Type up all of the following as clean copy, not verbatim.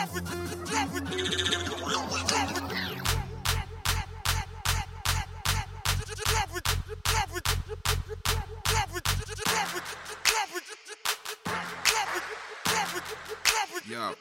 Yo,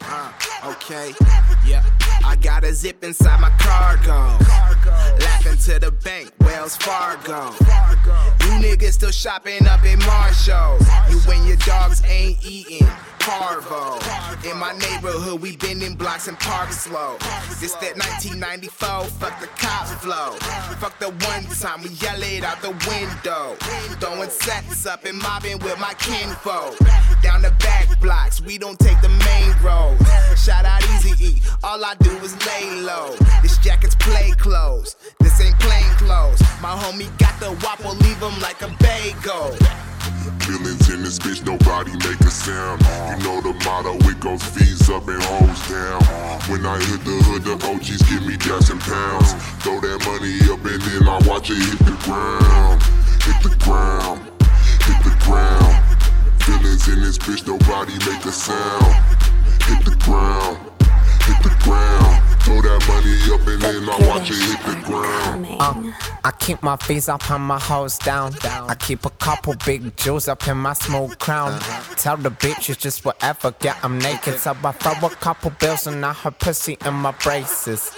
okay, yeah. I got a zip inside my cargo. Laughing to the bank, Wells Fargo. You niggas still shopping up in Marshall. You and your dogs ain't eating Parvo. In my neighborhood, we been in blocks and parks slow. This that 1994, fuck the cop flow. Fuck the one time we yell it out the window. Throwing sets up and mobbing with my kinfolk. Down the back blocks, we don't take the main road. Shout out Eazy-E, all I do is lay low. This jacket's play clothes, this ain't plain clothes. My homie got the whopper, leave him like a bagel. Feelings in this bitch, nobody make a sound. You know the motto, it goes fees up and hoes down. When I hit the hood, the OGs give me jacks and pounds. Throw that money up and then I watch it hit the ground. Hit the ground, hit the ground. Feelings in this bitch, nobody make a sound. Hit the ground, hit the ground. Throw that money up and then I watch it hit the ground. I keep my fees up and my hoes down. I keep a couple big jewels up in my smooth crown. Tell the bitches just whatever, yeah, I'm naked. So I throw a couple bills and now her pussy in my braces.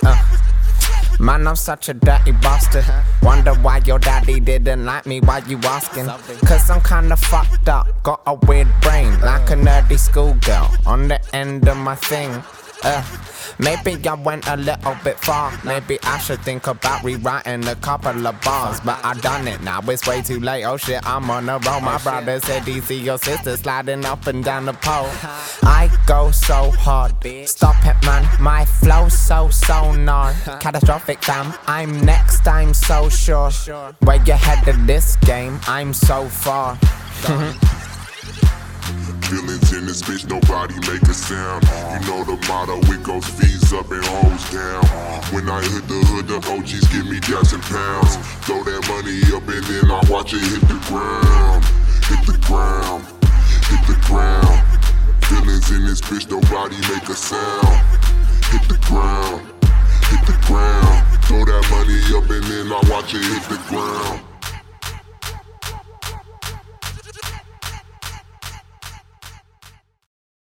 Man, I'm such a dirty bastard. Wonder why your daddy didn't like me, why you asking? Cause I'm kinda fucked up, got a weird brain, like a nerdy schoolgirl on the end of my thing. Maybe I went a little bit far. Maybe I should think about rewriting a couple of bars. But I done it now, it's way too late. Oh shit, I'm on a roll. My brother said he see your sister sliding up and down the pole. I go so hard, stop it man, my flow so sonar. Catastrophic fam, I'm next, I'm so sure. Where you headed this game, I'm so far. Feelings in this bitch, nobody make a sound. You know the motto, it goes fees up and hoes down. When I hit the hood, the OGs give me jacks and pounds. Throw that money up and then I watch it hit the ground. Hit the ground, hit the ground. Feelings in this bitch, nobody make a sound. Hit the ground, hit the ground. Throw that money up and then I watch it hit the ground.